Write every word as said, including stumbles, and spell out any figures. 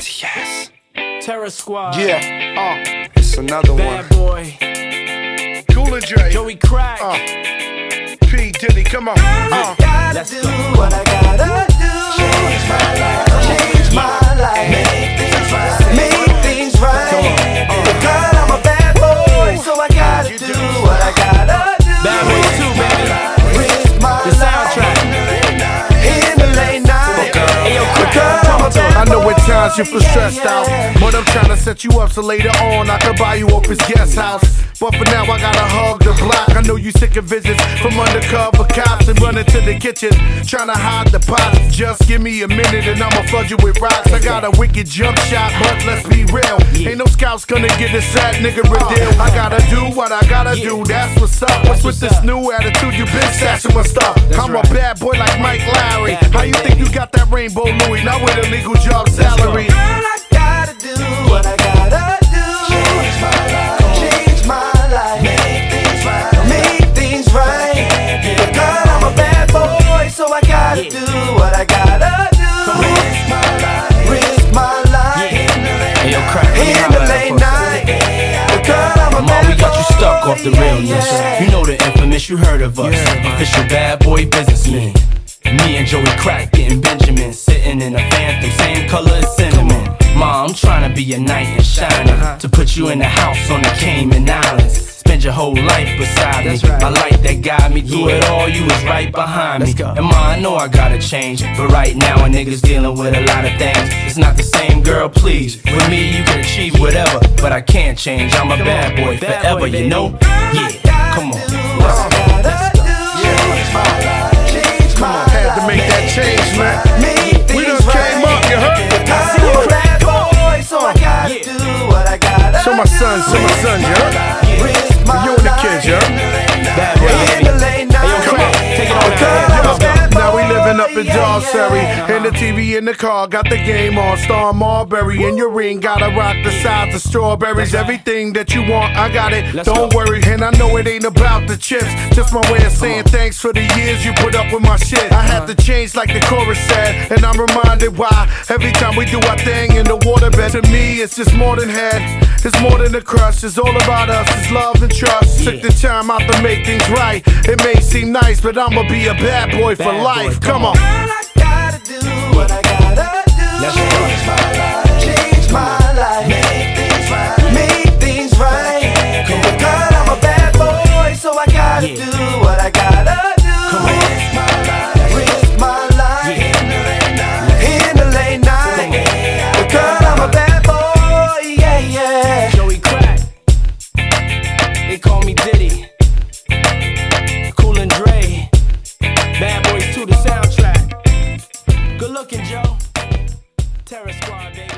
Yes. Terror Squad. Yeah, uh, it's another Bad one. Boy. Cool and Dre. Joey Crack. Uh, P. Diddy, come on. Uh. Let's do go. what I gotta do. Change my life. Change my life. Make things right. Make things right. Because I'm a bad boy, so I gotta do what I gotta do. Bad Boys two, baby. Risk my The soundtrack. in the late night. Hey, yo, Crack. Because I'm a bad I know boy. at times you feel stressed out, but I'm trying to set you up so later on I can buy you up his guest house. But for now I gotta hug the block. I know you sick of visits from undercover cops and running to the kitchen trying to hide the pots. Just give me a minute and I'ma flood you with rocks. I got a wicked jump shot, but let's be real, ain't no scouts gonna get this sad nigga real deal. I gotta do what I gotta do, that's what's up. What's with this new attitude? You been stashing my stuff. I'm a bad boy like Mike Lowry. How you think you got that rainbow Louis? Not with a legal job salary. Girl, I gotta do what I gotta do. Change my life. Change my life. Make things right. Make things right. Because I'm a bad boy, so I gotta do what I gotta do. Risk my life. Risk my life. Hey, yo, Crack. let me In holler the at late you for a night. Because I'm a Mom, bad we got you stuck off the boy, realness. yeah. You know the infamous, you heard of us. Official bad boy businessman. Me and Joey Crack getting Benjamin, sitting in a Phantom, same color as cinnamon. Ma, I'm trying to be a knight in shining, to put you in the house on the Cayman Islands. Spend your whole life beside me. My light that guide me through it all, you was right behind me. And ma, I know I gotta change, but right now a nigga's dealing with a lot of things. It's not the same, girl, please. With me you can achieve whatever, but I can't change. I'm a bad boy forever, you know? Yeah, come on. Let's go. Let's go. Had to make that change, man. Make We done things came up, you heard? Because I'm a bad boy, so I gotta Yeah. do what I gotta Show my sons, show my sons, you heard? Risk my You and the kids, you heard? Bad boy, In baby. the late night. Hey, yo, Crack, take it on Because now. I'm a bad boy. Now we living up in Yeah, Dawsbury, yeah. and the T V in the car, got the game on. Star Marbury in your ring, gotta rock the sides of strawberries. Everything that you want, I got it. Let's Don't go. worry, and I know it ain't about the chips. Just my way of saying thanks for the years you put up with my shit. I had to change like the chorus said, and I'm reminded why. Every time we do our thing in the waterbed, to me it's just more than head. It's more than a crush. It's all about us. It's love and trust. Took the time out to make things right. It may seem nice, but I'ma be a bad boy for Bad boy, life. come Come on. on. Girl, I gotta do what I gotta do. Let's go. Change my life. Change my life. Make things right. Make things right. Because I'm a bad boy, so I gotta Yeah. do what I gotta do. Risk my life. Risk my life. In the late night. Because I'm a bad boy, yeah, yeah. Joey Crack. They call me Diddy. Cool and Dre. Bad Boys two, the soundtrack. Good looking, Joe. Terror Squad, baby.